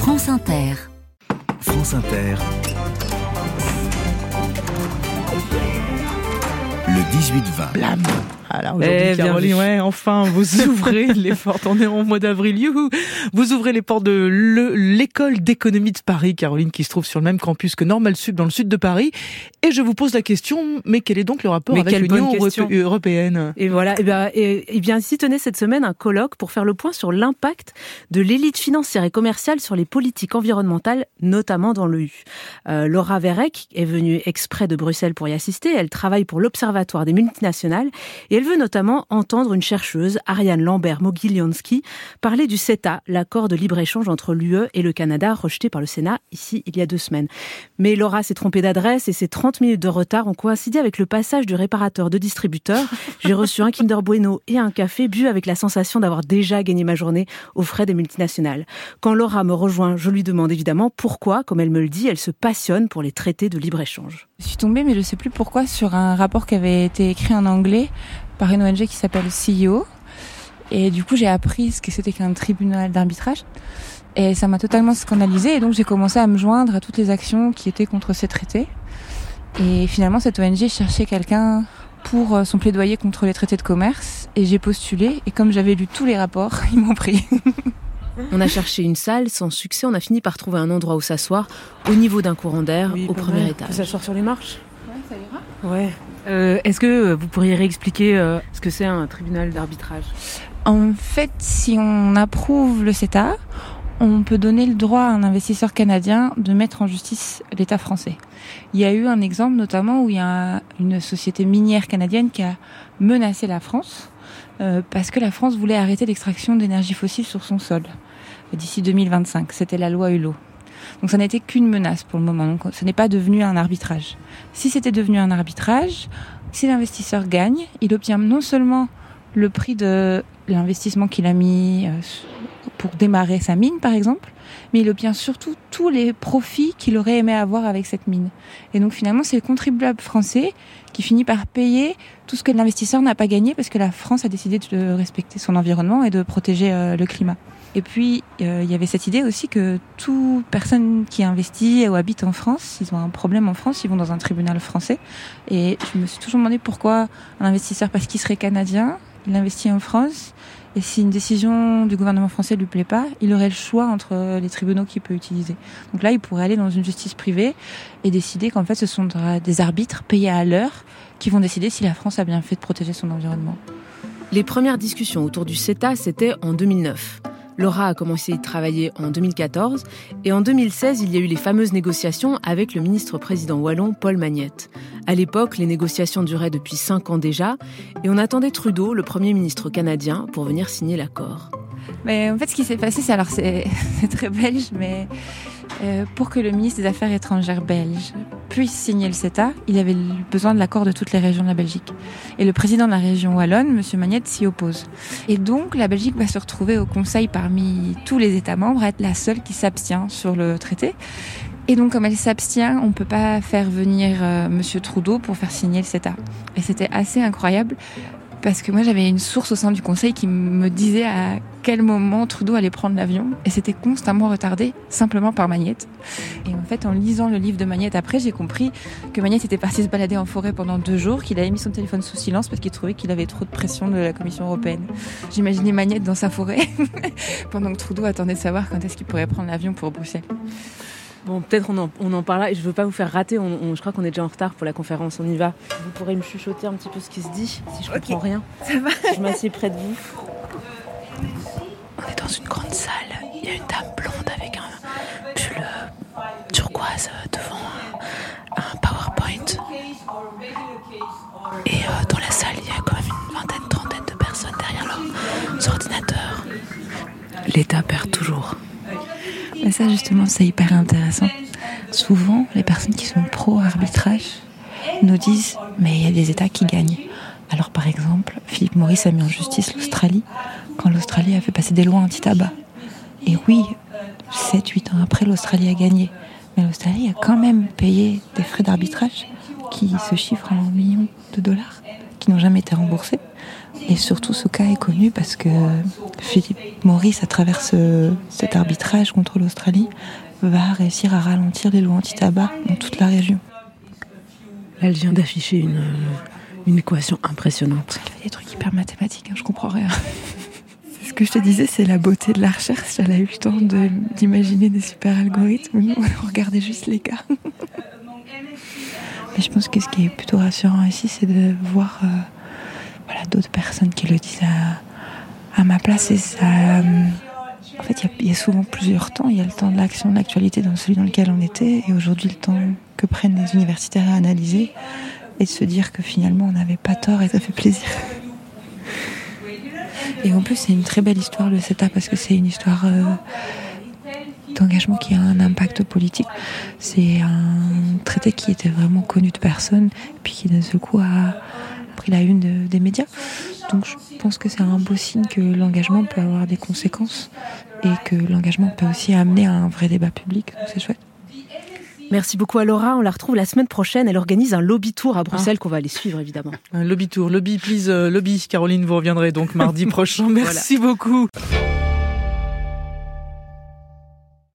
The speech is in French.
France Inter. France Inter. Le 18-20. Blam. Alors aujourd'hui, Caroline, enfin, vous ouvrez les portes. On est en mois d'avril. Youhou. Vous ouvrez les portes de l'école d'économie de Paris, Caroline, qui se trouve sur le même campus que Normal Sup dans le sud de Paris. Et je vous pose la question, mais quel est donc le rapport avec l'Union européenne ? Et voilà, et bien ici tenait cette semaine un colloque pour faire le point sur l'impact de l'élite financière et commerciale sur les politiques environnementales, notamment dans l'EU. Laura Verreck est venue exprès de Bruxelles pour y assister. Elle travaille pour l'Observatoire des multinationales et elle veut notamment entendre une chercheuse, Ariane Lambert-Mogilionski, parler du CETA, l'accord de libre-échange entre l'UE et le Canada, rejeté par le Sénat ici il y a 2 semaines. Mais Laura s'est trompée d'adresse et ses 30 minutes de retard ont coïncidé avec le passage du réparateur de distributeur. J'ai reçu un Kinder Bueno et un café bu avec la sensation d'avoir déjà gagné ma journée aux frais des multinationales. Quand Laura me rejoint, je lui demande évidemment pourquoi, comme elle me le dit, elle se passionne pour les traités de libre-échange. Je suis tombée, mais je ne sais plus pourquoi, sur un rapport qui avait été écrit en anglais par une ONG qui s'appelle CEO. Et du coup, j'ai appris ce que c'était qu'un tribunal d'arbitrage. Et ça m'a totalement scandalisée. Et donc, j'ai commencé à me joindre à toutes les actions qui étaient contre ces traités. Et finalement, cette ONG cherchait quelqu'un pour son plaidoyer contre les traités de commerce. Et j'ai postulé. Et comme j'avais lu tous les rapports, ils m'ont pris. On a cherché une salle, sans succès. On a fini par trouver un endroit où s'asseoir, au niveau d'un courant d'air, au premier étage. S'asseoir sur les marches ? Ouais, ça ira. Ouais. Est-ce que vous pourriez réexpliquer ce que c'est un tribunal d'arbitrage ? En fait, si on approuve le CETA, on peut donner le droit à un investisseur canadien de mettre en justice l'État français. Il y a eu un exemple notamment où il y a une société minière canadienne qui a menacé la France parce que la France voulait arrêter l'extraction d'énergie fossile sur son sol d'ici 2025. C'était la loi Hulot. Donc ça n'était qu'une menace pour le moment. Donc ce n'est pas devenu un arbitrage. Si c'était devenu un arbitrage, si l'investisseur gagne, il obtient non seulement le prix de l'investissement qu'il a mis pour démarrer sa mine, par exemple, mais il obtient surtout tous les profits qu'il aurait aimé avoir avec cette mine. Et donc finalement, c'est le contribuable français qui finit par payer tout ce que l'investisseur n'a pas gagné parce que la France a décidé de respecter son environnement et de protéger le climat. Et puis, il y avait cette idée aussi que toute personne qui investit ou habite en France, s'ils ont un problème en France, ils vont dans un tribunal français. Et je me suis toujours demandé pourquoi un investisseur, parce qu'il serait canadien, il investit en France, et si une décision du gouvernement français ne lui plaît pas, il aurait le choix entre les tribunaux qu'il peut utiliser. Donc là, il pourrait aller dans une justice privée et décider qu'en fait, ce sont des arbitres payés à l'heure qui vont décider si la France a bien fait de protéger son environnement. Les premières discussions autour du CETA, c'était en 2009. Laura a commencé à y travailler en 2014 et en 2016, il y a eu les fameuses négociations avec le ministre-président wallon Paul Magnette. À l'époque, les négociations duraient depuis 5 ans déjà et on attendait Trudeau, le Premier ministre canadien, pour venir signer l'accord. Mais en fait, ce qui s'est passé, c'est très belge, mais pour que le ministre des Affaires étrangères belge puisse signer le CETA, il avait besoin de l'accord de toutes les régions de la Belgique. Et le président de la région wallonne, M. Magnette, s'y oppose. Et donc, la Belgique va se retrouver au Conseil parmi tous les États membres à être la seule qui s'abstient sur le traité. Et donc, comme elle s'abstient, on ne peut pas faire venir M. Trudeau pour faire signer le CETA. Et c'était assez incroyable. Parce que moi, j'avais une source au sein du Conseil qui me disait à quel moment Trudeau allait prendre l'avion. Et c'était constamment retardé, simplement par Magnette. Et en fait, en lisant le livre de Magnette après, j'ai compris que Magnette était parti se balader en forêt pendant 2 jours, qu'il avait mis son téléphone sous silence parce qu'il trouvait qu'il avait trop de pression de la Commission européenne. J'imaginais Magnette dans sa forêt, pendant que Trudeau attendait de savoir quand est-ce qu'il pourrait prendre l'avion pour Bruxelles. Bon, peut-être on en parle là, et je veux pas vous faire rater, je crois qu'on est déjà en retard pour la conférence, on y va. Vous pourrez me chuchoter un petit peu ce qui se dit, si je comprends rien. Ça va. Je m'assieds près de vous. On est dans une grande salle, il y a une dame blonde avec un pull turquoise devant un PowerPoint. Et dans la salle, il y a quand même une trentaine de personnes derrière leurs ordinateurs. L'État perd toujours. Mais ça, justement, c'est hyper intéressant. Souvent, les personnes qui sont pro-arbitrage nous disent « mais il y a des États qui gagnent ». Alors, par exemple, Philip Morris a mis en justice l'Australie quand l'Australie a fait passer des lois anti-tabac. Et oui, 7-8 ans après, l'Australie a gagné. Mais l'Australie a quand même payé des frais d'arbitrage qui se chiffrent en millions de dollars, qui n'ont jamais été remboursés. Et surtout, ce cas est connu parce que Philip Morris, à travers cet arbitrage contre l'Australie, va réussir à ralentir les lois anti-tabac dans toute la région. Là, elle vient d'afficher une équation impressionnante. Elle fait des trucs hyper mathématiques, je comprends rien. C'est ce que je te disais, c'est la beauté de la recherche. Elle a eu le temps d'imaginer des super algorithmes. Nous, on regardait juste les cas. Mais je pense que ce qui est plutôt rassurant ici, c'est de voir d'autres personnes qui le disent à ma place. Et ça, en fait, il y a souvent plusieurs temps. Il y a le temps de l'action, de l'actualité, dans celui dans lequel on était, et aujourd'hui le temps que prennent les universitaires à analyser et de se dire que finalement on n'avait pas tort, et ça fait plaisir. Et en plus, c'est une très belle histoire, le CETA, parce que c'est une histoire d'engagement qui a un impact politique. C'est un traité qui était vraiment connu de personne, puis qui d'un seul coup a pris la une des médias. Donc je pense que c'est un beau signe que l'engagement peut avoir des conséquences et que l'engagement peut aussi amener à un vrai débat public. Donc c'est chouette. Merci beaucoup à Laura, on la retrouve la semaine prochaine. Elle organise un lobby tour à Bruxelles qu'on va aller suivre évidemment. Un lobby tour, lobby please, lobby. Caroline, vous reviendrez donc mardi prochain. Merci beaucoup.